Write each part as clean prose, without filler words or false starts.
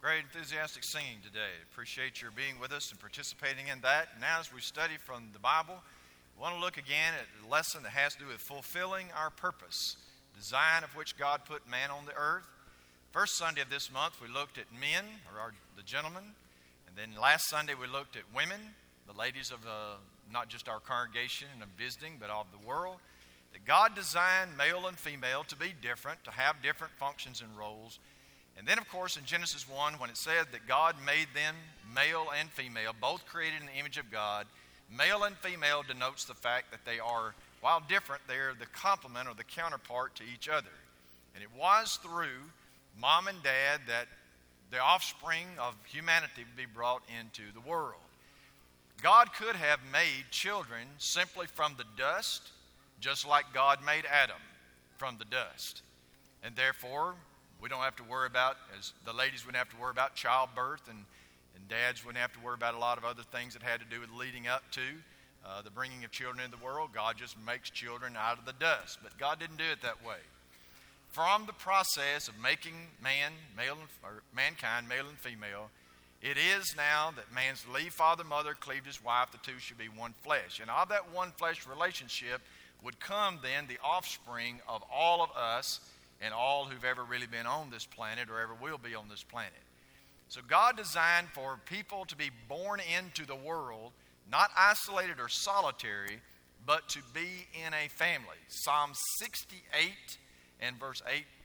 Great enthusiastic singing today. Appreciate your being with us and participating in that. Now as we study from the Bible, we want to look again at a lesson that has to do with fulfilling our purpose, design of which God put man on the earth. First Sunday of this month we looked at men, or the gentlemen. And then last Sunday we looked at women, the ladies of not just our congregation and of visiting, but of the world. That God designed male and female to be different, to have different functions and roles. And then, of course, in Genesis 1, when it said that God made them male and female, both created in the image of God, male and female denotes the fact that they are, while different, they are the complement or the counterpart to each other. And it was through mom and dad that the offspring of humanity would be brought into the world. God could have made children simply from the dust, just like God made Adam from the dust. And therefore, we don't have to worry about, as the ladies wouldn't have to worry about childbirth, and dads wouldn't have to worry about a lot of other things that had to do with leading up to the bringing of children into the world. God just makes children out of the dust. But God didn't do it that way. From the process of making mankind, male and female, it is now that man's leave father, mother, cleaved his wife, the two should be one flesh. And of that one flesh relationship would come then the offspring of all of us and all who've ever really been on this planet or ever will be on this planet. So God designed for people to be born into the world, not isolated or solitary, but to be in a family. Psalm 68 and verse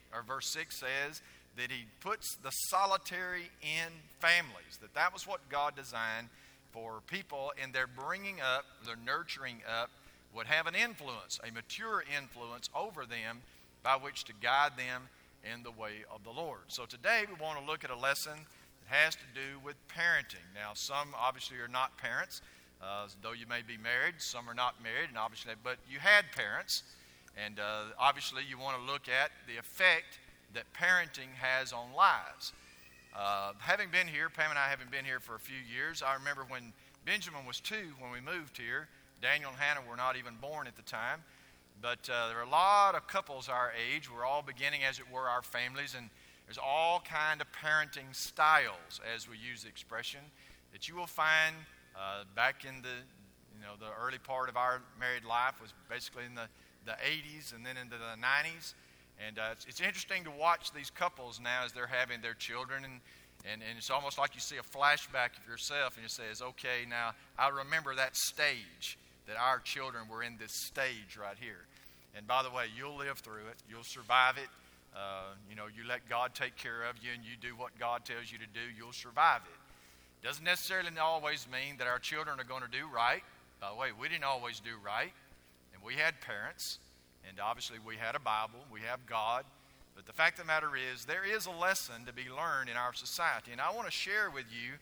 6 says that he puts the solitary in families, that was what God designed for people in their bringing up, their nurturing up, would have an influence, a mature influence over them by which to guide them in the way of the Lord. So today we want to look at a lesson that has to do with parenting. Now, some obviously are not parents, though you may be married. Some are not married, and obviously, but you had parents, and obviously you want to look at the effect that parenting has on lives. Having been here, Pam and I having been here for a few years, I remember when Benjamin was 2 when we moved here. Daniel and Hannah were not even born at the time. But there are a lot of couples our age. We're all beginning, as it were, our families, and there's all kind of parenting styles, as we use the expression, that you will find back in the early part of our married life was basically in the 80s and then into the 90s. And it's interesting to watch these couples now as they're having their children, and it's almost like you see a flashback of yourself, and you say, okay, now I remember that stage, that our children were in this stage right here. And by the way, you'll live through it. You'll survive it. You let God take care of you and you do what God tells you to do, you'll survive it. Doesn't necessarily always mean that our children are going to do right. By the way, we didn't always do right. And we had parents. And obviously we had a Bible. We have God. But the fact of the matter is, there is a lesson to be learned in our society. And I want to share with you,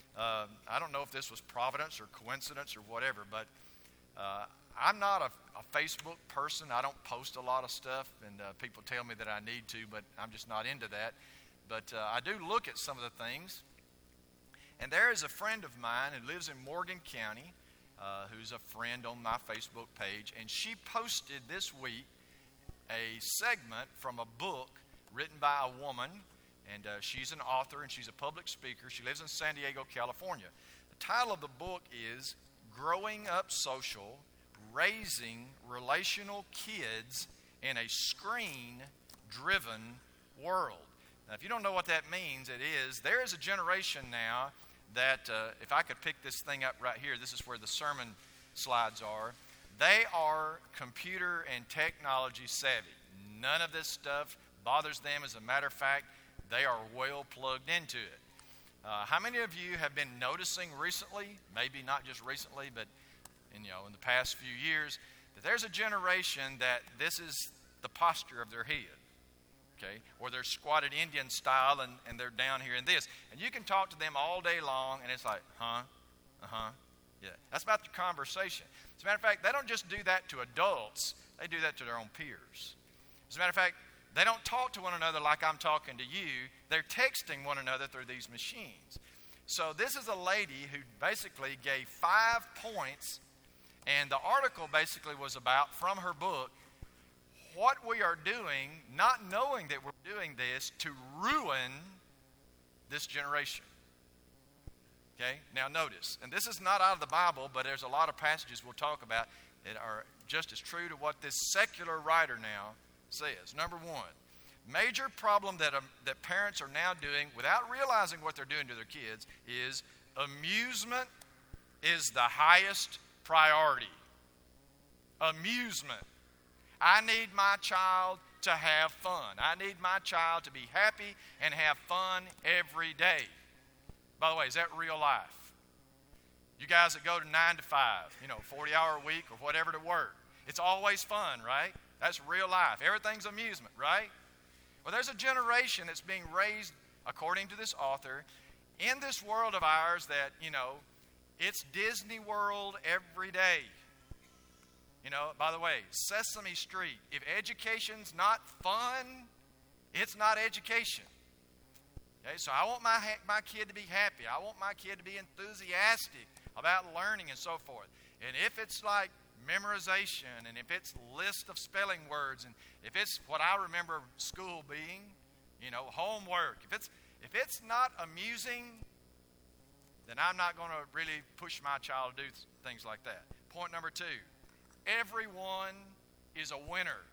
I don't know if this was providence or coincidence or whatever, but I'm not a Facebook person. I don't post a lot of stuff, and people tell me that I need to, but I'm just not into that. But I do look at some of the things. And there is a friend of mine who lives in Morgan County, who's a friend on my Facebook page, and she posted this week a segment from a book written by a woman, and she's an author and she's a public speaker. She lives in San Diego, California. The title of the book is Growing Up Social, Raising Relational Kids in a Screen-Driven World. Now, if you don't know what that means, there is a generation now that, if I could pick this thing up right here, this is where the sermon slides are. They are computer and technology savvy. None of this stuff bothers them. As a matter of fact, they are well plugged into it. How many of you have been noticing recently, maybe not just recently, but in the past few years, that there's a generation that this is the posture of their head, okay? Or they're squatted Indian style and they're down here in this. And you can talk to them all day long and it's like, yeah. That's about the conversation. As a matter of fact, they don't just do that to adults, they do that to their own peers. As a matter of fact, they don't talk to one another like I'm talking to you. They're texting one another through these machines. So this is a lady who basically gave 5 points, and the article basically was about, from her book, what we are doing, not knowing that we're doing this to ruin this generation. Okay, now notice, and this is not out of the Bible, but there's a lot of passages we'll talk about that are just as true to what this secular writer now says. Number one, major problem that parents are now doing without realizing what they're doing to their kids is amusement is the highest priority. Amusement. I need my child to have fun. I need my child to be happy and have fun every day. By the way, is that real life? You guys that go to 9 to 5, 40-hour a week or whatever to work, it's always fun, right? That's real life. Everything's amusement, right? Well, there's a generation that's being raised, according to this author, in this world of ours that, it's Disney World every day. By the way, Sesame Street, if education's not fun, it's not education. Okay, so I want my kid to be happy. I want my kid to be enthusiastic about learning and so forth. And if it's like memorization, and if it's list of spelling words, and if it's what I remember school being, homework, if it's not amusing, then I'm not going to really push my child to do things like that. Point number 2, everyone is a winner.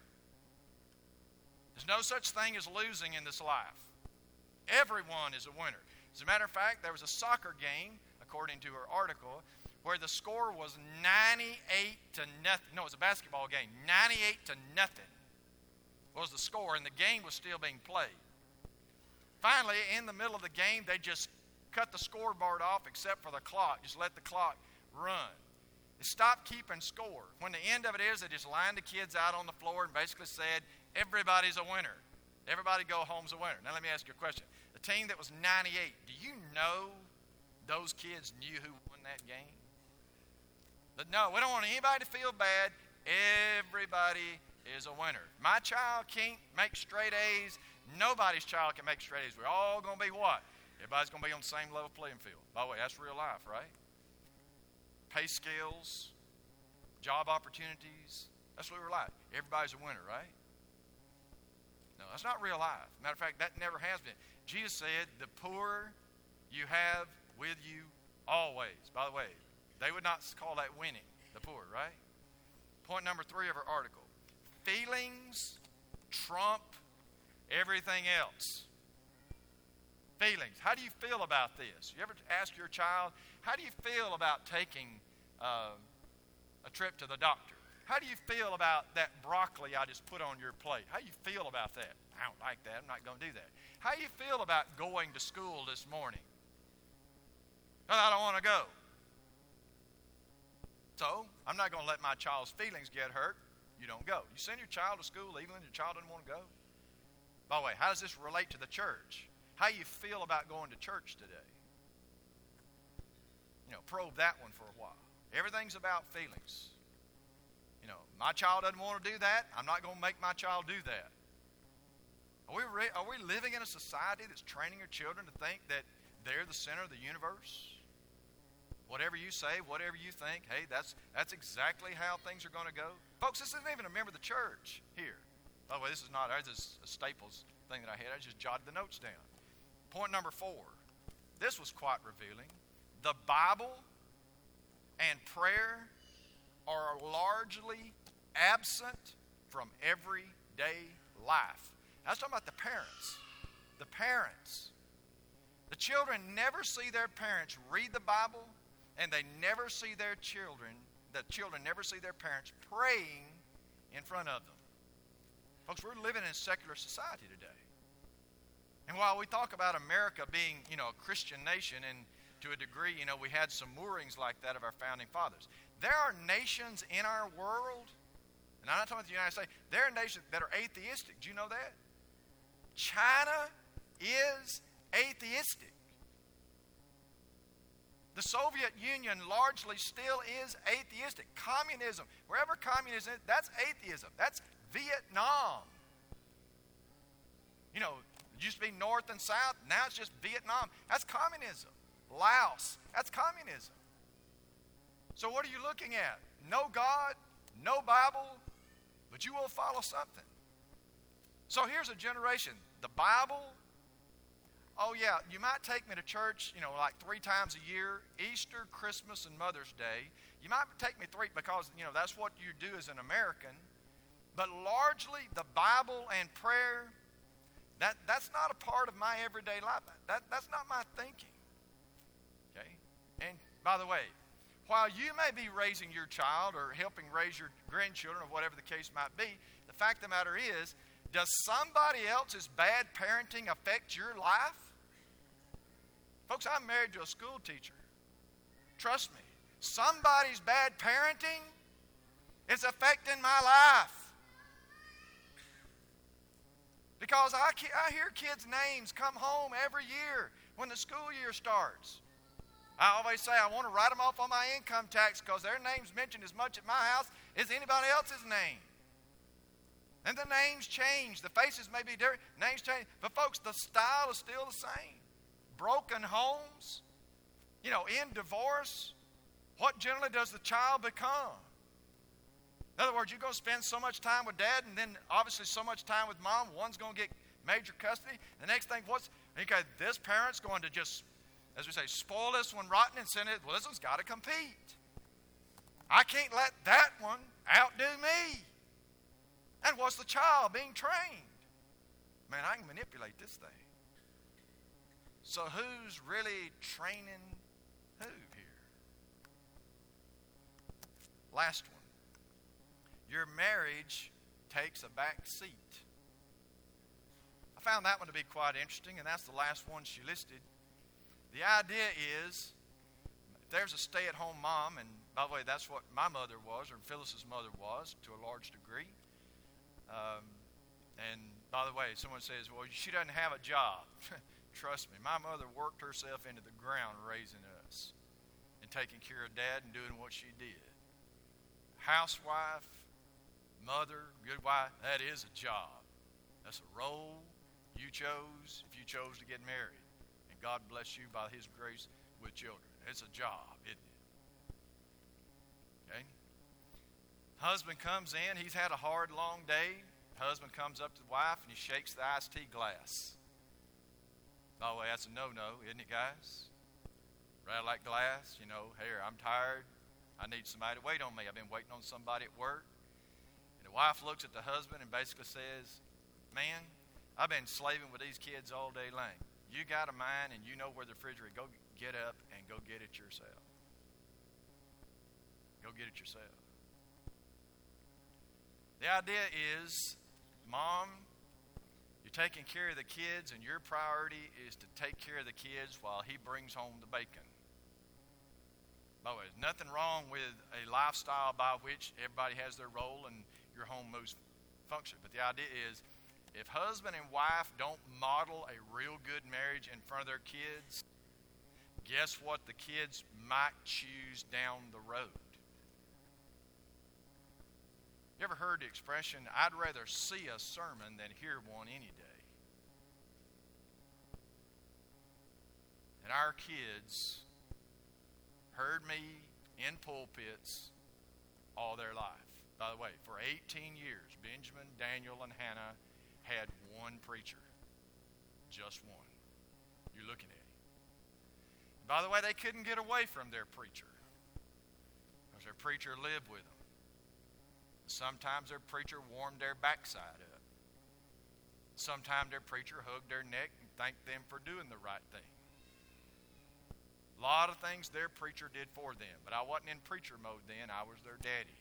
There's no such thing as losing in this life. Everyone is a winner. As a matter of fact, there was a soccer game, according to her article, where the score was 98 to nothing. No, it was a basketball game. 98 to nothing was the score, and the game was still being played. Finally, in the middle of the game, they just cut the scoreboard off except for the clock. Just let the clock run. They stopped keeping score. When the end of it is, they just lined the kids out on the floor and basically said, everybody's a winner. Everybody go home's a winner. Now let me ask you a question. The team that was 98, do you know those kids knew who won that game? But no, we don't want anybody to feel bad. Everybody is a winner. My child can't make straight A's. Nobody's child can make straight A's. We're all going to be what? Everybody's going to be on the same level playing field. By the way, that's real life, right? Pay scales, job opportunities. That's what we're like. Everybody's a winner, right? No, that's not real life. Matter of fact, that never has been. Jesus said, the poor you have with you always. By the way, they would not call that winning, the poor, right? Point number 3 of our article. Feelings trump everything else. Feelings. How do you feel about this? You ever ask your child, how do you feel about taking a trip to the doctor? How do you feel about that broccoli I just put on your plate? How do you feel about that? I don't like that. I'm not going to do that. How do you feel about going to school this morning? Well, I don't want to go. So, I'm not going to let my child's feelings get hurt. You don't go. You send your child to school even when your child doesn't want to go? By the way, how does this relate to the church? How do you feel about going to church today? Probe that one for a while. Everything's about feelings. My child doesn't want to do that. I'm not going to make my child do that. Are we living in a society that's training our children to think that they're the center of the universe? Whatever you say, whatever you think, hey, that's exactly how things are going to go. Folks, this isn't even a member of the church here. By the way, this is a Staples thing that I had. I just jotted the notes down. Point number 4. This was quite revealing. The Bible and prayer are largely absent from everyday life. I was talking about the parents. The parents. The children never see their parents read the Bible, and they never see their children, the children never see their parents praying in front of them. Folks, we're living in a secular society today. And while we talk about America being, a Christian nation, and to a degree, we had some moorings like that of our founding fathers. There are nations in our world, and I'm not talking about the United States, there are nations that are atheistic. Do you know that? China is atheistic. The Soviet Union largely still is atheistic. Communism, wherever communism is, that's atheism. That's Vietnam. It used to be North and South. Now it's just Vietnam. That's communism. Laos, that's communism. So what are you looking at? No God, no Bible, but you will follow something. So here's a generation. The Bible, oh yeah, you might take me to church, like 3 times a year, Easter, Christmas, and Mother's Day. You might take me 3 because, that's what you do as an American. But largely, the Bible and prayer, that's not a part of my everyday life. That's not my thinking. Okay? And by the way, while you may be raising your child or helping raise your grandchildren or whatever the case might be, the fact of the matter is, does somebody else's bad parenting affect your life? Folks, I'm married to a school teacher. Trust me, somebody's bad parenting is affecting my life. Because I hear kids' names come home every year when the school year starts. I always say I want to write them off on my income tax because their name's mentioned as much at my house as anybody else's name. And the names change. The faces may be different. Names change. But folks, the style is still the same. Broken homes, in divorce, what generally does the child become? In other words, you're going to spend so much time with dad and then obviously so much time with mom. One's going to get major custody. The next thing, this parent's going to just, as we say, spoil this one rotten and send it, well, this one's got to compete. I can't let that one outdo me. And what's the child being trained? Man, I can manipulate this thing. So who's really training who here? Last one. Your marriage takes a back seat. I found that one to be quite interesting, and that's the last one she listed. The idea is, if there's a stay-at-home mom, and by the way, that's what my mother was, or Phyllis's mother was, to a large degree. And by the way, someone says, well, she doesn't have a job. Trust me, my mother worked herself into the ground raising us and taking care of Dad and doing what she did. Housewife, mother, good wife, that is a job. That's a role you chose if you chose to get married. And God bless you by His grace with children. It's a job, isn't it? Okay? Husband comes in, he's had a hard, long day. Husband comes up to the wife and he shakes the iced tea glass. By the way, that's a no-no, isn't it, guys? Rattle that glass, here, I'm tired. I need somebody to wait on me. I've been waiting on somebody at work. And the wife looks at the husband and basically says, man, I've been slaving with these kids all day long. You got a mind and you know where the refrigerator is. Go get up and go get it yourself. Go get it yourself. The idea is, Mom, you're taking care of the kids and your priority is to take care of the kids while he brings home the bacon. By the way, there's nothing wrong with a lifestyle by which everybody has their role and your home moves function. But the idea is, if husband and wife don't model a real good marriage in front of their kids, guess what the kids might choose down the road? You ever heard the expression, I'd rather see a sermon than hear one any day? And our kids heard me in pulpits all their life. By the way, for 18 years, Benjamin, Daniel, and Hannah had one preacher. Just one. You're looking at him. By the way, they couldn't get away from their preacher because their preacher lived with them. Sometimes their preacher warmed their backside up. Sometimes their preacher hugged their neck and thanked them for doing the right thing. A lot of things their preacher did for them, but I wasn't in preacher mode then. I was their daddy.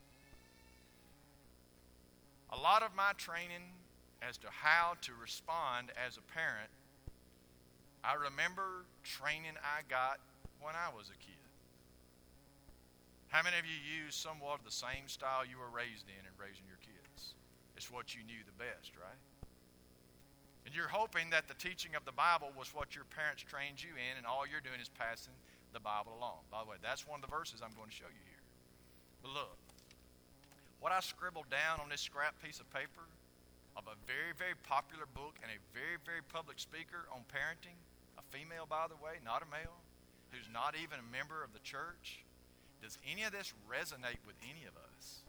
A lot of my training as to how to respond as a parent, I remember training I got when I was a kid. How many of you use somewhat of the same style you were raised in raising your kids? It's what you knew the best, right? And you're hoping that the teaching of the Bible was what your parents trained you in, and all you're doing is passing the Bible along. By the way, that's one of the verses I'm going to show you here. But look, what I scribbled down on this scrap piece of paper of a very, very popular book and a very, very public speaker on parenting, a female, by the way, not a male, who's not even a member of the church. Does any of this resonate with any of us?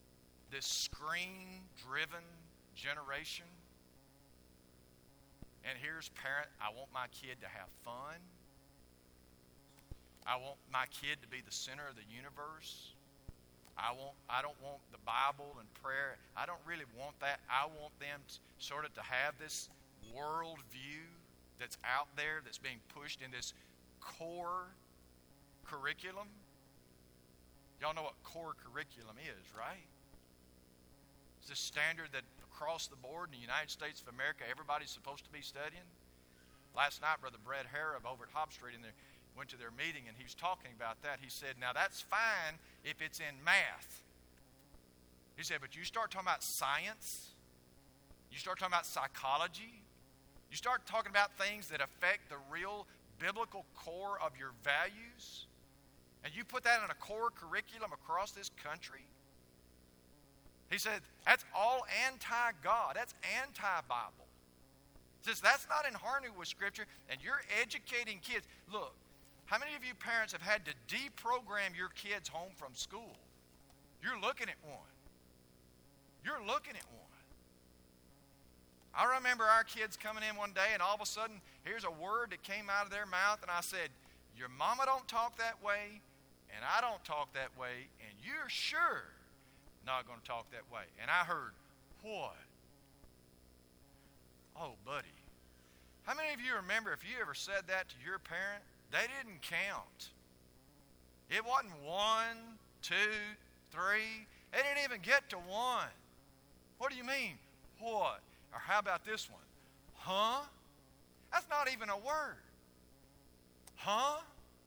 This screen-driven generation? And here's parent, I want my kid to have fun. I want my kid to be the center of the universe. I don't want the Bible and prayer. I don't really want that. I want them sort of to have this world view that's out there that's being pushed in this core curriculum. Y'all know what core curriculum is, right? It's the standard that across the board in the United States of America everybody's supposed to be studying. Last night, Brother Brad Harrop over at Hop Street went to their meeting, and he was talking about that. He said, now that's fine if it's in math. He said, but you start talking about science, you start talking about psychology, you start talking about things that affect the real biblical core of your values, and you put that in a core curriculum across this country. He said, that's all anti-God. That's anti-Bible. He says, that's not in harmony with Scripture, and you're educating kids. Look, how many of you parents have had to deprogram your kids home from school? You're looking at one. You're looking at one. I remember our kids coming in one day, and all of a sudden, here's a word that came out of their mouth, and I said, your mama don't talk that way, and I don't talk that way, and you're sure not going to talk that way. And I heard, what? Oh, buddy. How many of you remember if you ever said that to your parent? They didn't count. It wasn't 1, 2, 3. They didn't even get to 1. What do you mean? What? Or how about this one? Huh? That's not even a word. Huh?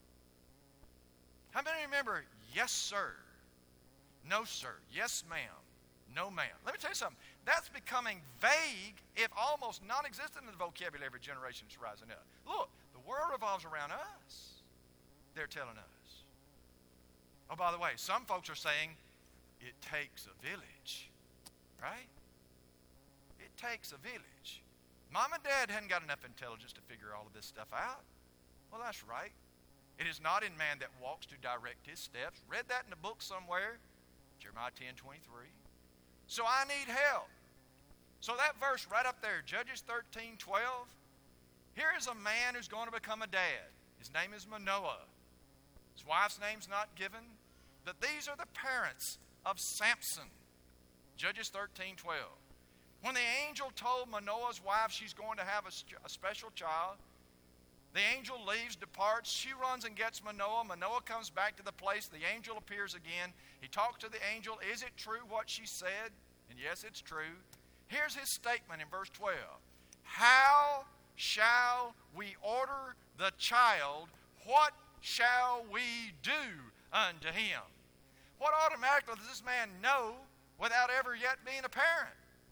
How many remember yes, sir? No, sir. Yes, ma'am. No, ma'am. Let me tell you something. That's becoming vague, if almost non-existent in the vocabulary of every generation that's rising up. Look, the world revolves around us. They're telling us. Oh, by the way, some folks are saying it takes a village, right? It takes a village. Mom and Dad hadn't got enough intelligence to figure all of this stuff out. Well, that's right. It is not in man that walks to direct his steps. Read that in the book somewhere, Jeremiah 10:23. So I need help. So that verse right up there, Judges 13:12. Here is a man who's going to become a dad. His name is Manoah. His wife's name's not given. But these are the parents of Samson. Judges 13:12. When the angel told Manoah's wife she's going to have a special child, the angel leaves, departs. She runs and gets Manoah. Manoah comes back to the place. The angel appears again. He talks to the angel. Is it true what she said? And yes, it's true. Here's his statement in verse 12. How shall we order the child? What shall we do unto him? What automatically does this man know without ever yet being a parent?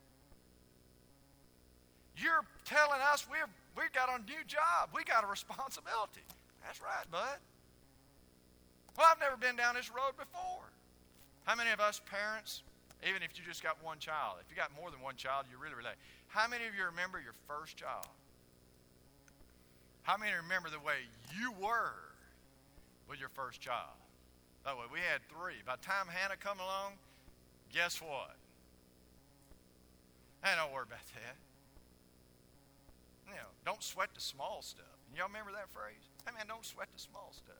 You're telling us we've got a new job. We got a responsibility. That's right, bud. Well, I've never been down this road before. How many of us parents, even if you just got one child, if you got more than one child, you really relate. How many of you remember your first child? How many remember the way you were with your first child? By the way, we had 3. By the time Hannah come along, guess what? Hey, don't worry about that. You know, don't sweat the small stuff. Y'all remember that phrase? Hey, man, don't sweat the small stuff.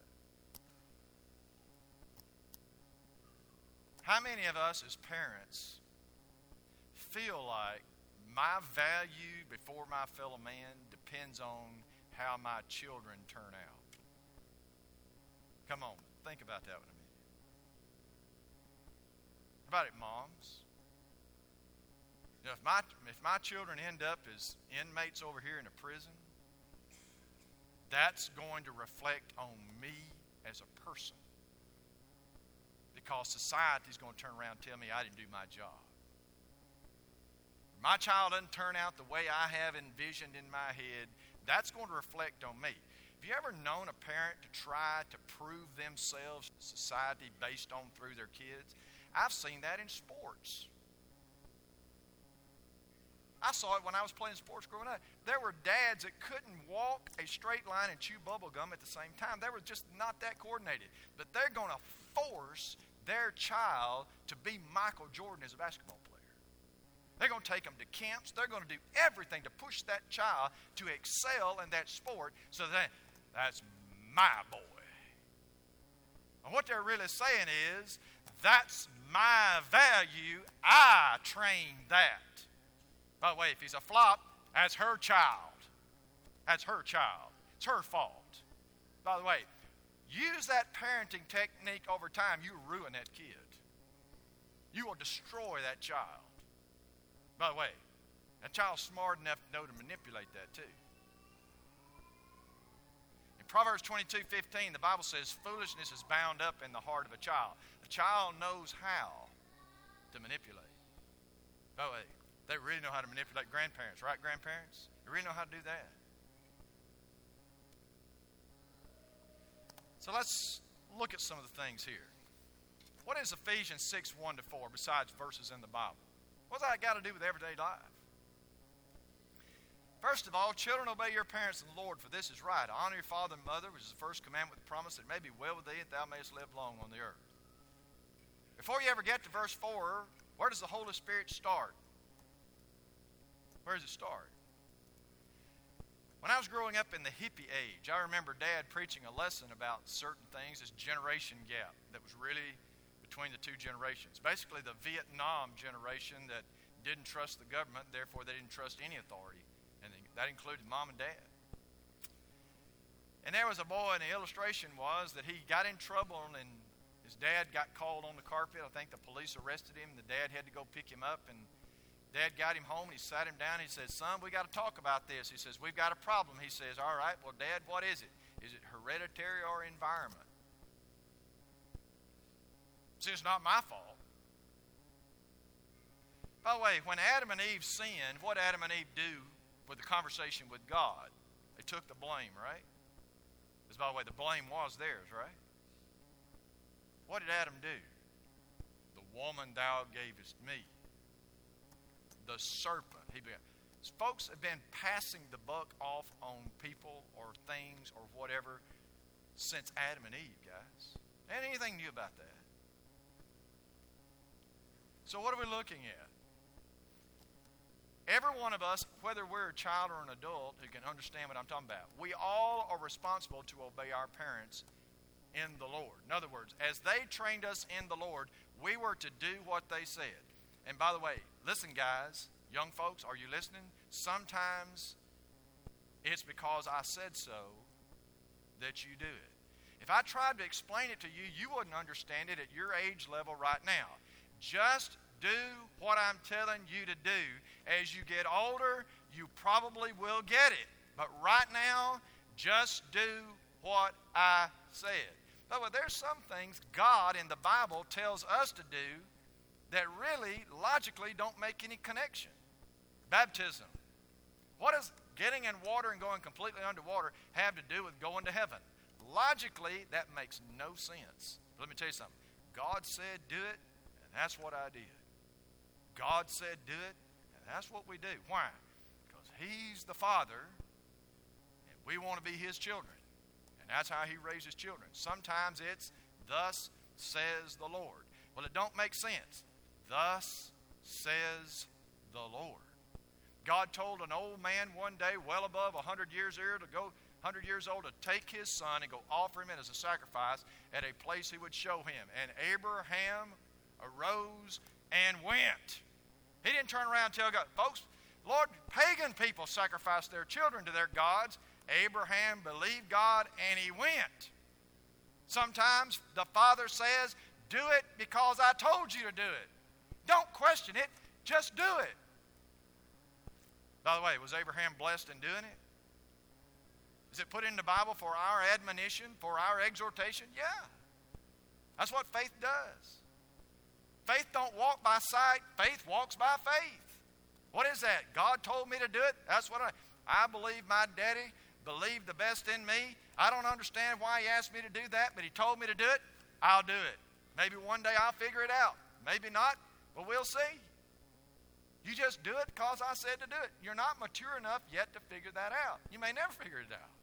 How many of us as parents feel like my value before my fellow man depends on how my children turn out? Come on, think about that with me. How about it, moms? You know, if my children end up as inmates over here in a prison, that's going to reflect on me as a person. Because society's going to turn around and tell me I didn't do my job. If my child doesn't turn out the way I have envisioned in my head, that's going to reflect on me. Have you ever known a parent to try to prove themselves to society based on through their kids? I've seen that in sports. I saw it when I was playing sports growing up. There were dads that couldn't walk a straight line and chew bubble gum at the same time. They were just not that coordinated. But they're going to force their child to be Michael Jordan as a basketball player. They're going to take them to camps. They're going to do everything to push that child to excel in that sport so that's my boy. And what they're really saying is, that's my value. I trained that. By the way, if he's a flop, that's her child. That's her child. It's her fault. By the way, use that parenting technique over time, you ruin that kid. You will destroy that child. By the way, that child's smart enough to know to manipulate that too. In Proverbs 22:15, the Bible says, foolishness is bound up in the heart of a child. The child knows how to manipulate. By the way, they really know how to manipulate grandparents, right, grandparents? They really know how to do that. So let's look at some of the things here. What is Ephesians 6:1-4 besides verses in the Bible? What's that got to do with everyday life? First of all, children, obey your parents in the Lord, for this is right. Honor your father and mother, which is the first commandment with the promise that it may be well with thee, and thou mayest live long on the earth. Before you ever get to verse 4, where does the Holy Spirit start? Where does it start? When I was growing up in the hippie age, I remember Dad preaching a lesson about certain things, this generation gap that was really between the two generations. Basically, the Vietnam generation that didn't trust the government, therefore they didn't trust any authority. And that included Mom and Dad. And there was a boy, and the illustration was that he got in trouble, and his dad got called on the carpet. I think the police arrested him. The dad had to go pick him up, and Dad got him home, and he sat him down. He said, son, we got to talk about this. He says, we've got a problem. He says, all right, well, Dad, what is it? Is it hereditary or environment? See, it's not my fault. By the way, when Adam and Eve sinned, what did Adam and Eve do with the conversation with God? They took the blame, right? Because, by the way, the blame was theirs, right? What did Adam do? The woman thou gavest me. The serpent. Folks have been passing the buck off on people or things or whatever since Adam and Eve, guys. Ain't anything new about that. So what are we looking at? Every one of us, whether we're a child or an adult who can understand what I'm talking about, we all are responsible to obey our parents in the Lord. In other words, as they trained us in the Lord, we were to do what they said. And by the way, listen, guys, young folks, are you listening? Sometimes it's because I said so that you do it. If I tried to explain it to you, you wouldn't understand it at your age level right now. Just do what I'm telling you to do. As you get older, you probably will get it. But right now, just do what I said. By the way, there's some things God in the Bible tells us to do that really, logically, don't make any connection. Baptism. What does getting in water and going completely underwater have to do with going to heaven? Logically, that makes no sense. Let me tell you something. God said do it, and that's what I did. God said do it, and that's what we do. Why? Because He's the Father, and we want to be His children. And that's how He raises children. Sometimes it's, thus says the Lord. Well, it don't make sense. Thus says the Lord. God told an old man one day, well above 100 years old, to take his son and go offer him as a sacrifice at a place he would show him. And Abraham arose and went. He didn't turn around and tell God, folks, Lord, pagan people sacrifice their children to their gods. Abraham believed God and he went. Sometimes the Father says, do it because I told you to do it. Don't question it, just do it. By the way, was Abraham blessed in doing it? Is it put in the Bible for our admonition, for our exhortation? Yeah. That's what faith does. Faith don't walk by sight. Faith walks by faith. What is that? God told me to do it. That's what I believe my daddy believed the best in me. I don't understand why he asked me to do that, but he told me to do it. I'll do it. Maybe one day I'll figure it out. Maybe not, but we'll see. You just do it because I said to do it. You're not mature enough yet to figure that out. You may never figure it out.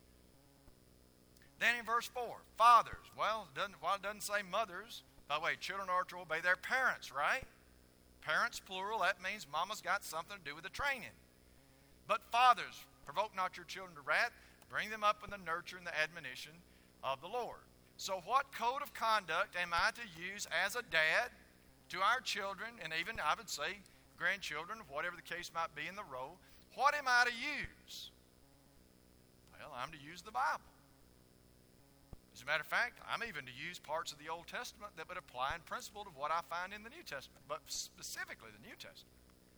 Then in verse 4, fathers. Well, it doesn't say mothers. By the way, children are to obey their parents, right? Parents, plural, that means mama's got something to do with the training. But fathers, provoke not your children to wrath, bring them up in the nurture and the admonition of the Lord. So what code of conduct am I to use as a dad to our children, and even, I would say, grandchildren, whatever the case might be in the role? What am I to use? Well, I'm to use the Bible. As a matter of fact, I'm even to use parts of the Old Testament that would apply in principle to what I find in the New Testament, but specifically the New Testament.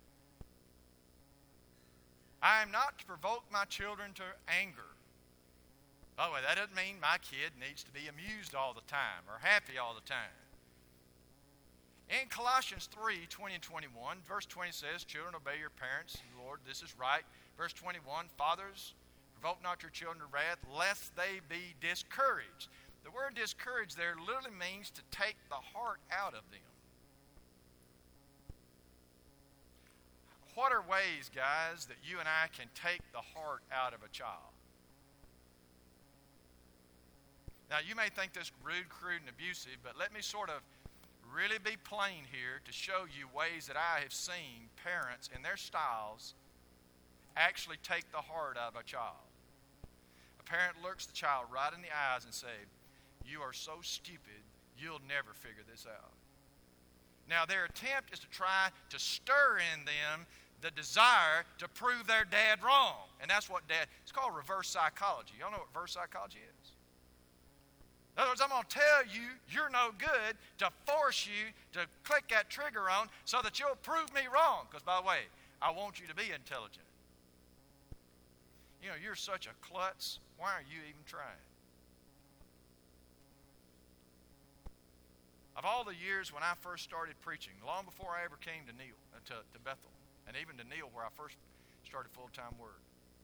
I am not to provoke my children to anger. By the way, that doesn't mean my kid needs to be amused all the time or happy all the time. In Colossians 3:20 and 21, verse 20 says, children, obey your parents, Lord, this is right. Verse 21, fathers, provoke not your children to wrath, lest they be discouraged. The word discouraged there literally means to take the heart out of them. What are ways, guys, that you and I can take the heart out of a child? Now, you may think this rude, crude, and abusive, but let me sort of really be plain here to show you ways that I have seen parents in their styles actually take the heart out of a child. A parent looks the child right in the eyes and say, you are so stupid, you'll never figure this out. Now, their attempt is to try to stir in them the desire to prove their dad wrong. And that's what it's called reverse psychology. Y'all know what reverse psychology is? In other words, I'm going to tell you you're no good to force you to click that trigger on so that you'll prove me wrong. Because, by the way, I want you to be intelligent. You know, you're such a klutz. Why are you even trying? Of all the years when I first started preaching, long before I ever came to Bethel, and even to Neil where I first started full-time work,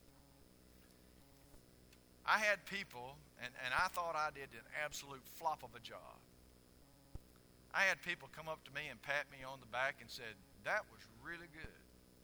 I had people, and I thought I did an absolute flop of a job. I had people come up to me and pat me on the back and said, that was really good.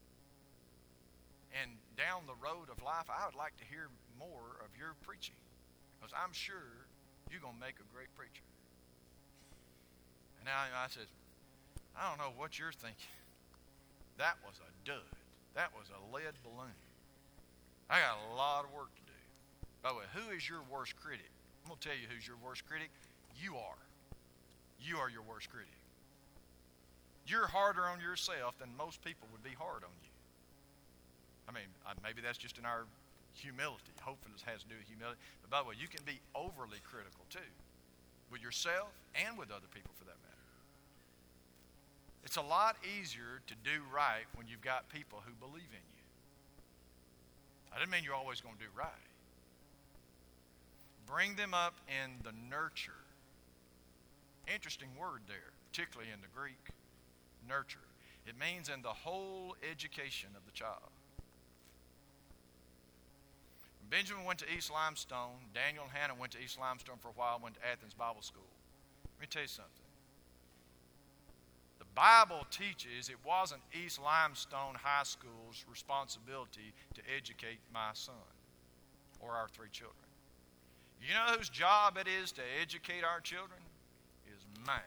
And down the road of life, I would like to hear more of your preaching, because I'm sure you're going to make a great preacher. And now I said, I don't know what you're thinking. That was a dud. That was a lead balloon. I got a lot of work to do. By the way, who is your worst critic? I'm going to tell you who's your worst critic. You are. You are your worst critic. You're harder on yourself than most people would be hard on you. I mean, maybe that's just in our humility. Hopefully it has to do with humility. But by the way, you can be overly critical too, with yourself and with other people for that matter. It's a lot easier to do right when you've got people who believe in you. I didn't mean you're always going to do right. Bring them up in the nurture. Interesting word there, particularly in the Greek, nurture. It means in the whole education of the child. Benjamin went to East Limestone. Daniel and Hannah went to East Limestone for a while, went to Athens Bible School. Let me tell you something. The Bible teaches it wasn't East Limestone High School's responsibility to educate my son or our 3 children. You know whose job it is to educate our children? Is mine.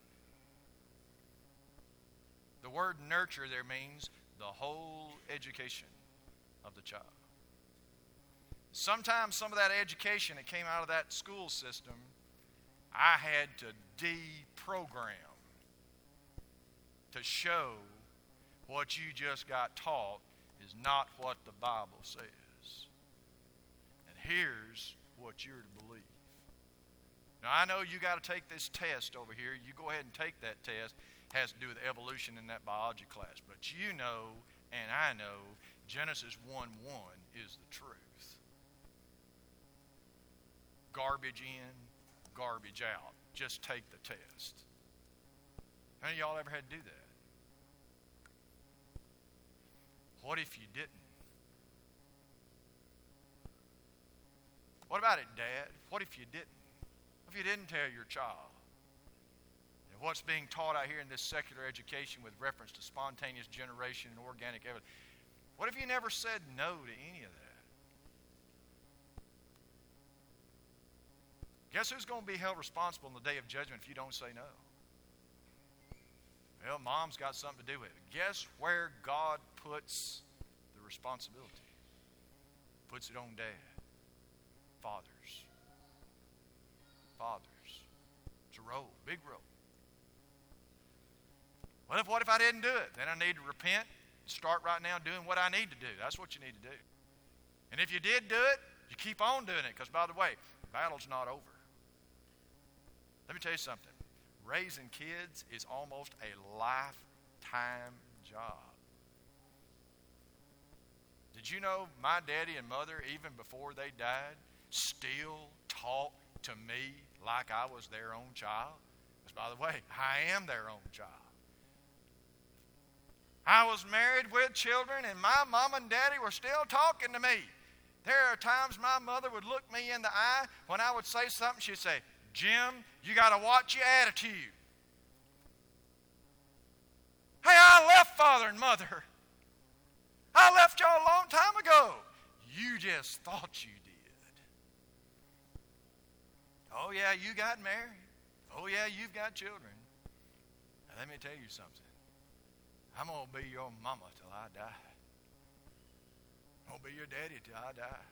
The word nurture there means the whole education of the child. Sometimes some of that education that came out of that school system, I had to deprogram to show what you just got taught is not what the Bible says. And here's what you're to believe. Now, I know you got to take this test over here. You go ahead and take that test. It has to do with evolution in that biology class. But you know, and I know, Genesis 1:1 is the truth. Garbage in, garbage out. Just take the test. How many of y'all ever had to do that? What if you didn't? What about it, Dad? What if you didn't? What if you didn't tell your child? And what's being taught out here in this secular education with reference to spontaneous generation and organic evidence? What if you never said no to any of that? Guess who's going to be held responsible in the day of judgment if you don't say no? Well, mom's got something to do with it. Guess where God puts the responsibility? Puts it on dad. Fathers. Fathers. It's a role, big role. What if I didn't do it? Then I need to repent and start right now doing what I need to do. That's what you need to do. And if you did do it, you keep on doing it. Because, by the way, the battle's not over. Let me tell you something. Raising kids is almost a lifetime job. Did you know my daddy and mother, even before they died, still talked to me like I was their own child? Because, by the way, I am their own child. I was married with children, and my mom and daddy were still talking to me. There are times my mother would look me in the eye when I would say something. She'd say, Jim, you got to watch your attitude. Hey, I left father and mother. I left y'all a long time ago. You just thought you did. Oh, yeah, you got married. Oh, yeah, you've got children. Now, let me tell you something. I'm going to be your mama till I die. I'm going to be your daddy till I die.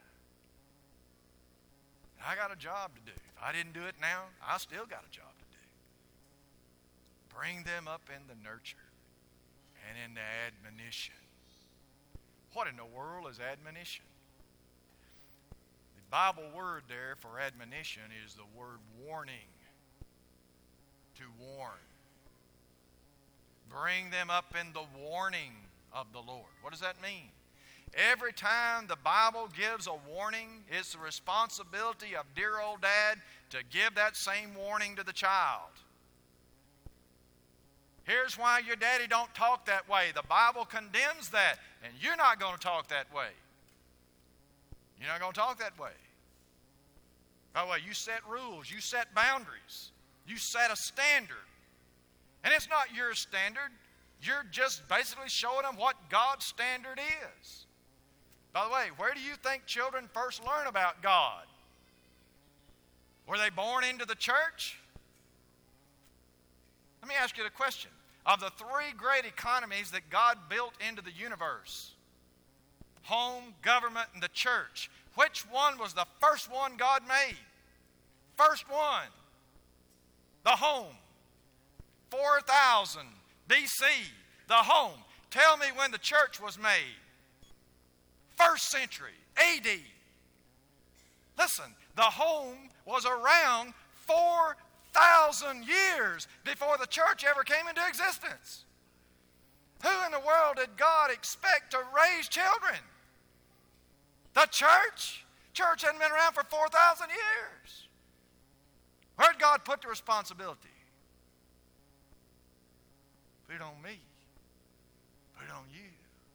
I got a job to do. If I didn't do it now, I still got a job to do. Bring them up in the nurture and in the admonition. What in the world is admonition? The Bible word there for admonition is the word warning. To warn. Bring them up in the warning of the Lord. What does that mean? Every time the Bible gives a warning, it's the responsibility of dear old dad to give that same warning to the child. Here's why your daddy don't talk that way. The Bible condemns that, and you're not going to talk that way. You're not going to talk that way. By the way, you set rules, you set boundaries, you set a standard. And it's not your standard. You're just basically showing them what God's standard is. By the way, where do you think children first learn about God? Were they born into the church? Let me ask you the question. Of the three great economies that God built into the universe, home, government, and the church, which one was the first one God made? First one. The home. 4000 BC. The home. Tell me when the church was made. First century AD. Listen, the home was around 4,000 years before the church ever came into existence. Who in the world did God expect to raise children? The church? Church hadn't been around for 4,000 years. Where did God put the responsibility? Put it on me. Put it on you.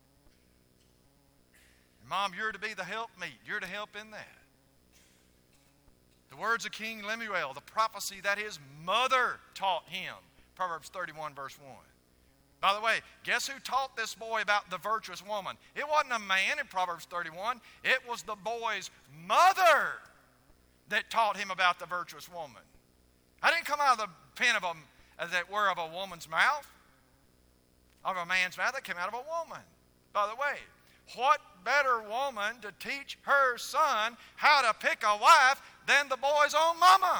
And Mom, you're to be the helpmeet. You're to help in that. The words of King Lemuel, the prophecy that his mother taught him. Proverbs 31, verse 1. By the way, guess who taught this boy about the virtuous woman? It wasn't a man in Proverbs 31. It was the boy's mother that taught him about the virtuous woman. I didn't come out of the pen of as it were, of a woman's mouth. Of a man's mouth. That came out of a woman. By the way, what better woman to teach her son how to pick a wife than the boy's own mama?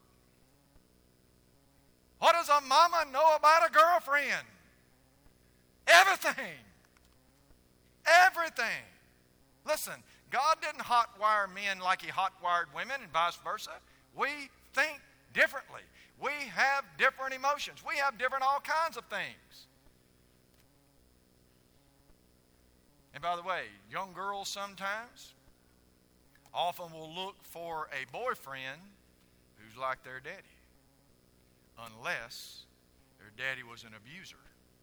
What does a mama know about a girlfriend? Everything. Everything. Listen, God didn't hotwire men like he hotwired women and vice versa. We think differently. We have different emotions. We have different all kinds of things. And by the way, young girls sometimes often will look for a boyfriend who's like their daddy, unless their daddy was an abuser.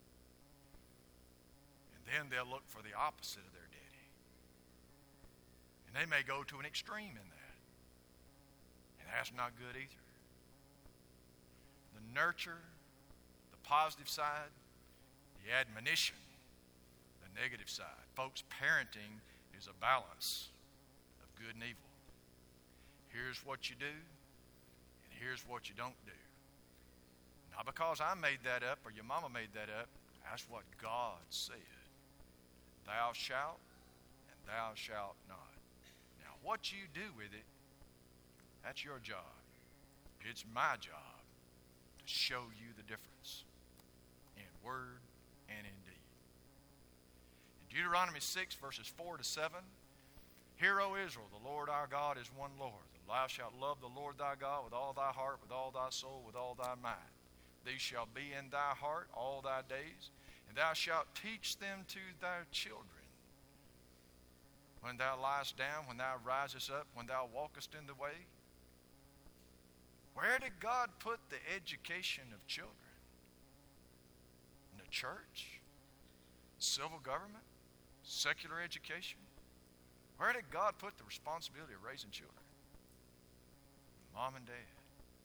And then they'll look for the opposite of their daddy. And they may go to an extreme in that. And that's not good either. The nurture, the positive side, the admonition, the negative side. Folks, parenting is a balance of good and evil. Here's what you do, and here's what you don't do. Not because I made that up or your mama made that up. That's what God said. Thou shalt and thou shalt not. Now, what you do with it, that's your job. It's my job to show you the difference in word and in deed. In Deuteronomy 6, verses 4 to 7, Hear, O Israel, the Lord our God is one Lord. Thou shalt love the Lord thy God with all thy heart, with all thy soul, with all thy might. These shall be in thy heart all thy days, and thou shalt teach them to thy children. When thou liest down, when thou risest up, when thou walkest in the way. Where did God put the education of children? In the church? Civil government? Secular education? Where did God put the responsibility of raising children? Mom and Dad.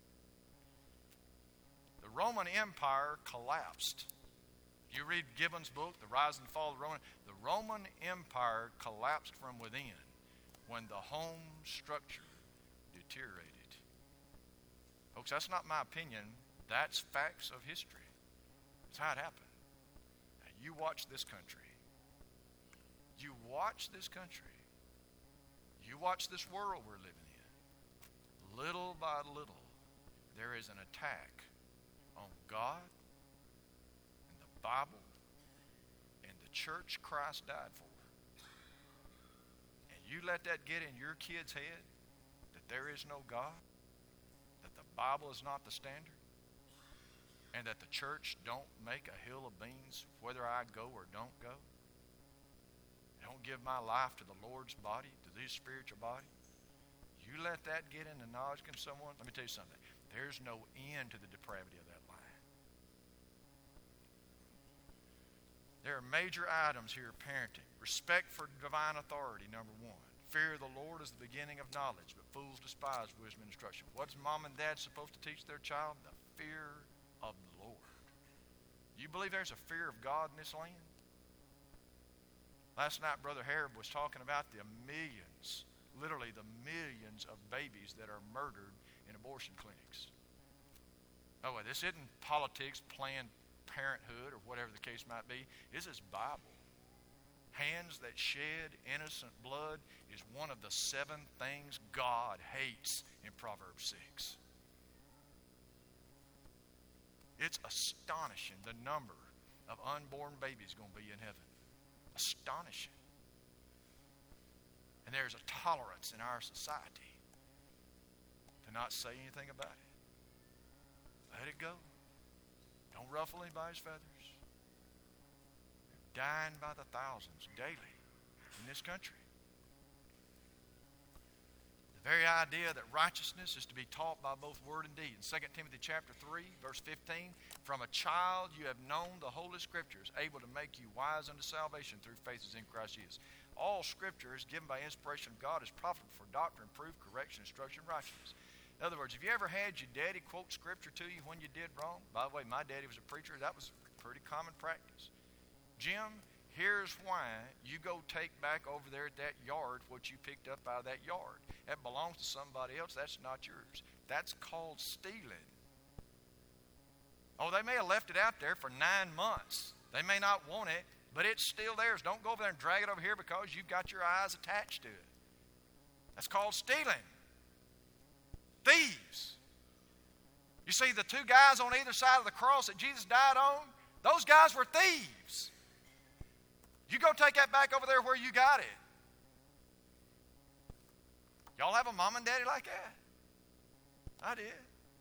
The Roman Empire collapsed. You read Gibbon's book, The Rise and Fall of the Roman Empire collapsed from within when the home structure deteriorated. Folks, that's not my opinion. That's facts of history. That's how it happened. Now, you watch this country. You watch this country. You watch this world we're living in. Little by little, there is an attack on God and the Bible and the church Christ died for. And you let that get in your kid's head that there is no God, that the Bible is not the standard, and that the church don't make a hill of beans whether I go or don't go. I don't give my life to the Lord's body, to His spiritual body. You let that get into knowledge of someone, let me tell you something. There's no end to the depravity of that line. There are major items here of parenting. Respect for divine authority, number one. Fear of the Lord is the beginning of knowledge, but fools despise wisdom and instruction. What's mom and dad supposed to teach their child? The fear of the Lord. You believe there's a fear of God in this land? Last night, Brother Harrod was talking about the millions, literally the millions of babies that are murdered in abortion clinics. Oh, this isn't politics, Planned Parenthood, or whatever the case might be. This is Bible. Hands that shed innocent blood is one of the 7 things God hates in Proverbs 6. It's astonishing the number of unborn babies going to be in heaven. Astonishing. And there's a tolerance in our society to not say anything about it. Let it go. Don't ruffle anybody's feathers. They're dying by the thousands daily in this country. The very idea that righteousness is to be taught by both word and deed. In 2 Timothy chapter 3, verse 15, from a child you have known the Holy Scriptures, able to make you wise unto salvation through faith in Christ Jesus. All Scripture is given by inspiration of God, is profitable for doctrine, proof, correction, instruction, righteousness. In other words, have you ever had your daddy quote Scripture to you when you did wrong? By the way, my daddy was a preacher. That was pretty common practice. Jim, here's why you go take back over there at that yard what you picked up out of that yard. That belongs to somebody else. That's not yours. That's called stealing. Oh, they may have left it out there for 9 months. They may not want it, but it's still theirs. Don't go over there and drag it over here because you've got your eyes attached to it. That's called stealing. Thieves. You see, the 2 guys on either side of the cross that Jesus died on, those guys were thieves. You go take that back over there where you got it. Y'all have a mom and daddy like that? I did.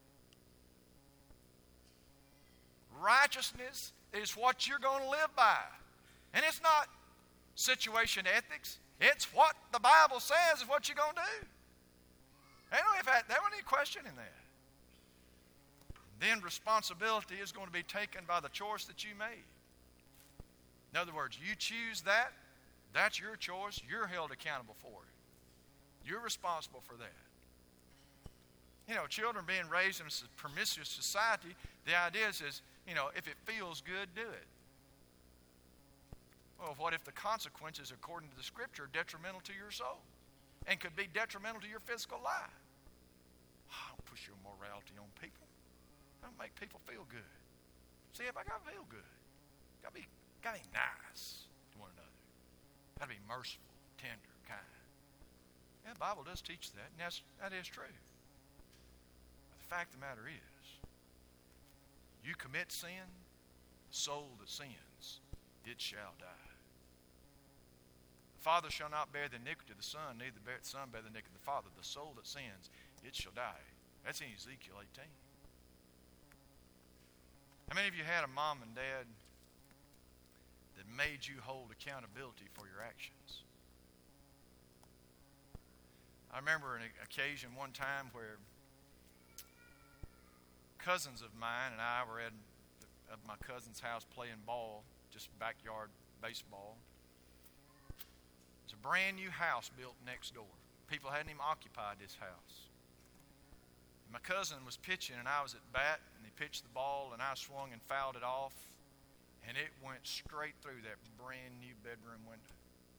Righteousness is what you're going to live by. And it's not situation ethics. It's what the Bible says is what you're going to do. There wasn't any question in that. Then responsibility is going to be taken by the choice that you made. In other words, you choose that, that's your choice. You're held accountable for it. You're responsible for that. You know, children being raised in a promiscuous society, the idea is, if it feels good, do it. Well, what if the consequences, according to the Scripture, are detrimental to your soul and could be detrimental to your physical life? I don't push your morality on people. don't make people feel good. See, if I got to feel good, got to be nice to one another. Got to be merciful, tender, kind. Yeah, the Bible does teach that, and that is true. But the fact of the matter is, you commit sin, the soul that sins, it shall die. The Father shall not bear the iniquity of the Son, neither the Son bear the iniquity of the Father. The soul that sins, it shall die. That's in Ezekiel 18. How many of you had a mom and dad that made you hold accountability for your actions? I remember an occasion one time where cousins of mine and I were at my cousin's house playing ball, just backyard baseball. There's a brand new house built next door. People hadn't even occupied this house. And my cousin was pitching and I was at bat, and he pitched the ball and I swung and fouled it off, and it went straight through that brand new bedroom window.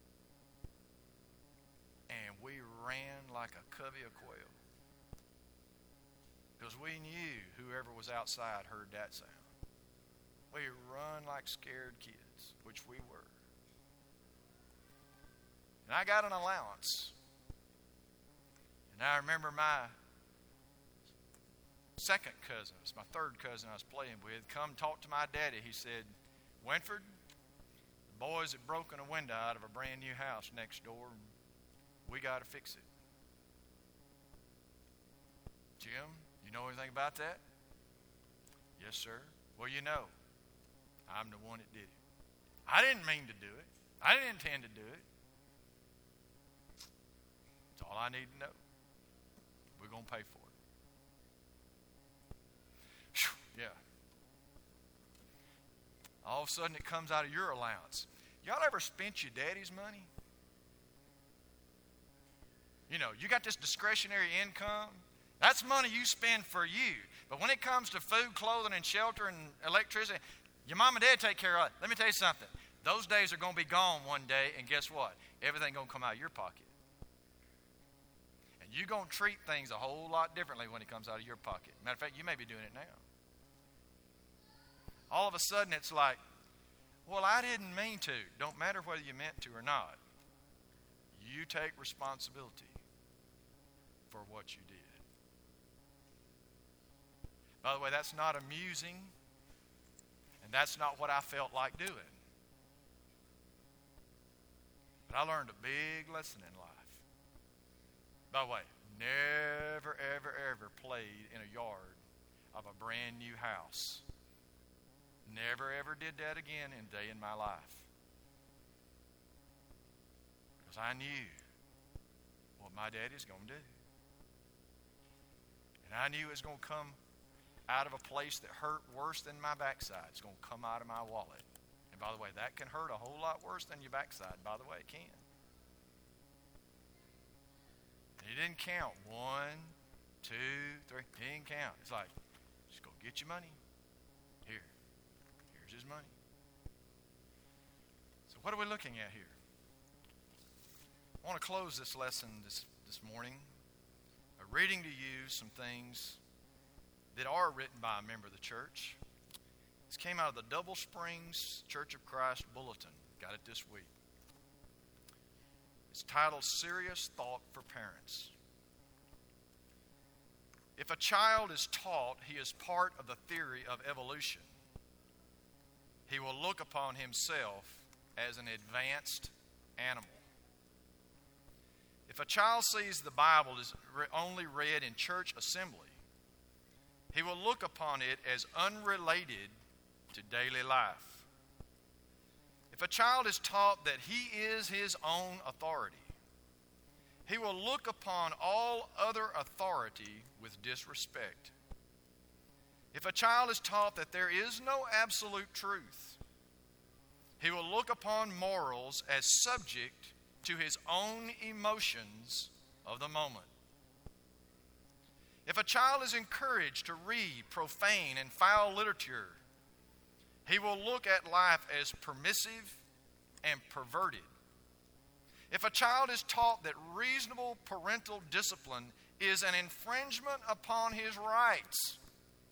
And we ran like a covey of quail, because we knew whoever was outside heard that sound. We run like scared kids, which we were. And I got an allowance. And I remember my second cousin, it's my third cousin I was playing with, come talk to my daddy. He said, "Winford, the boys have broken a window out of a brand new house next door. We got to fix it." "Jim, you know anything about that?" "Yes, sir." "Well, you know, I'm the one that did it. I didn't mean to do it. I didn't intend to do it. That's all I need to know. We're going to pay for it." Whew, yeah. All of a sudden it comes out of your allowance. Y'all ever spent your daddy's money? You know, you got this discretionary income. That's money you spend for you. But when it comes to food, clothing, and shelter, and electricity, your mom and dad take care of it. Let me tell you something. Those days are going to be gone one day, and guess what? Everything's going to come out of your pocket. And you're going to treat things a whole lot differently when it comes out of your pocket. Matter of fact, you may be doing it now. All of a sudden, it's like, well, I didn't mean to. Don't matter whether you meant to or not. You take responsibility for what you did. By the way, that's not amusing, and that's not what I felt like doing. But I learned a big lesson in life. By the way, never, ever, ever played in a yard of a brand new house. Never, ever did that again in a day in my life. Because I knew what my daddy's going to do. And I knew it was going to come out of a place that hurt worse than my backside. It's going to come out of my wallet. And by the way, that can hurt a whole lot worse than your backside. By the way, it can. And he didn't count 1, 2, 3. He didn't count. It's like, just go get your money. Here's his money. So what are we looking at here? I want to close this lesson this morning by reading to you some things that are written by a member of the church. This came out of the Double Springs Church of Christ Bulletin. Got it this week. It's titled Serious Thought for Parents. If a child is taught he is part of the theory of evolution, he will look upon himself as an advanced animal. If a child sees the Bible is only read in church assembly, he will look upon it as unrelated to daily life. If a child is taught that he is his own authority, he will look upon all other authority with disrespect. If a child is taught that there is no absolute truth, he will look upon morals as subject to his own emotions of the moment. If a child is encouraged to read profane and foul literature, he will look at life as permissive and perverted. If a child is taught that reasonable parental discipline is an infringement upon his rights,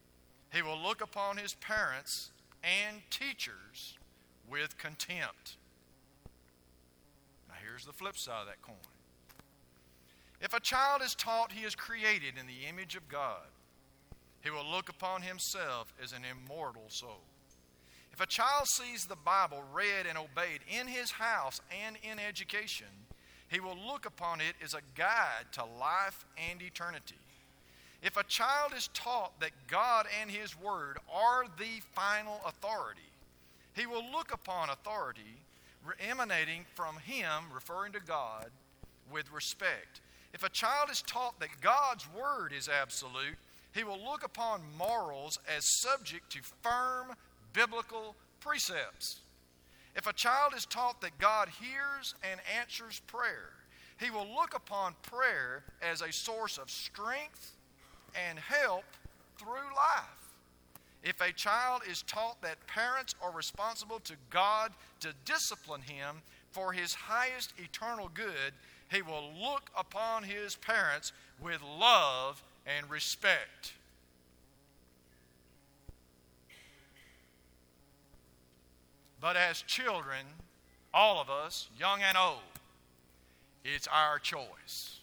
He will look upon his parents and teachers with contempt. Now here's the flip side of that coin. If a child is taught he is created in the image of God, he will look upon himself as an immortal soul. If a child sees the Bible read and obeyed in his house and in education, he will look upon it as a guide to life and eternity. If a child is taught that God and his word are the final authority, he will look upon authority emanating from him, referring to God, with respect. If a child is taught that God's word is absolute, he will look upon morals as subject to firm biblical precepts. If a child is taught that God hears and answers prayer, he will look upon prayer as a source of strength and help through life. If a child is taught that parents are responsible to God to discipline him for his highest eternal good, he will look upon his parents with love and respect. But as children, all of us, young and old, it's our choice.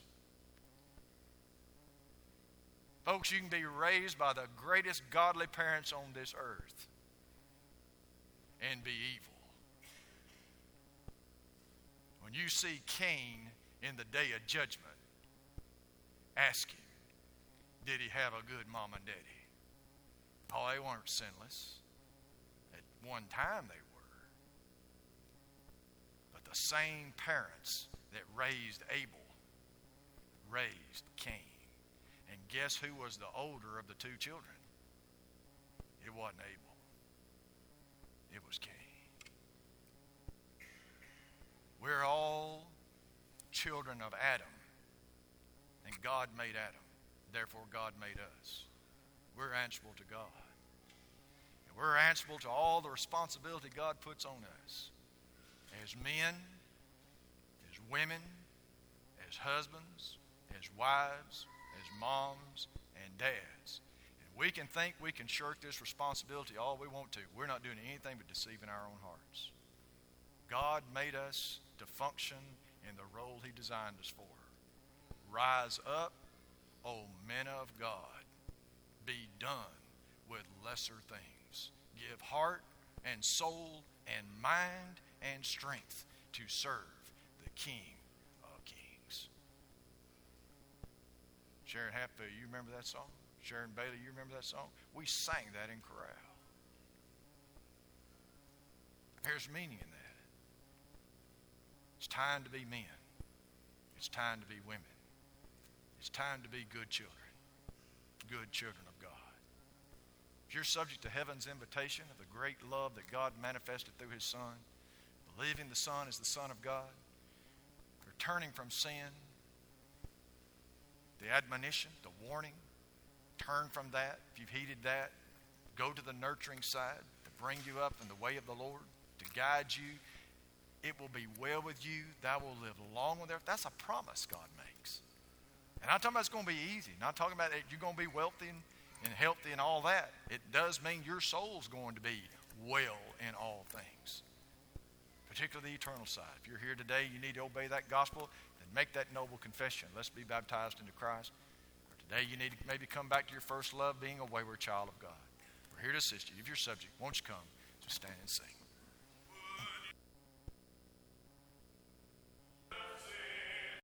Folks, you can be raised by the greatest godly parents on this earth and be evil. When you see Cain in the day of judgment, ask him, did he have a good mom and daddy? Oh, they weren't sinless. At one time they were. But the same parents that raised Abel raised Cain. And guess who was the older of the two children? It wasn't Abel. It was Cain. We're all children of Adam. And God made Adam. Therefore, God made us. We're answerable to God. And we're answerable to all the responsibility God puts on us. As men, as women, as husbands, as wives, as moms and dads. And we can think we can shirk this responsibility all we want to. We're not doing anything but deceiving our own hearts. God made us to function in the role He designed us for. Rise up, O men of God. Be done with lesser things. Give heart and soul and mind and strength to serve the King of Kings. Sharon Hatfield, you remember that song? Sharon Bailey, you remember that song? We sang that in chorale. There's meaning in that. It's time to be men. It's time to be women. It's time to be good children of God. If you're subject to heaven's invitation of the great love that God manifested through His Son, believing the Son is the Son of God, returning from sin, the admonition, the warning, turn from that. If you've heeded that, go to the nurturing side to bring you up in the way of the Lord, to guide you. It will be well with you. Thou will live long with earth. That's a promise God makes. And I'm talking about it's going to be easy. Not talking about you're going to be wealthy and healthy and all that. It does mean your soul's going to be well in all things, particularly the eternal side. If you're here today, you need to obey that gospel, then make that noble confession. Let's be baptized into Christ. Or today you need to maybe come back to your first love, being a wayward child of God. We're here to assist you. If you're subject, won't you come? Just stand and sing.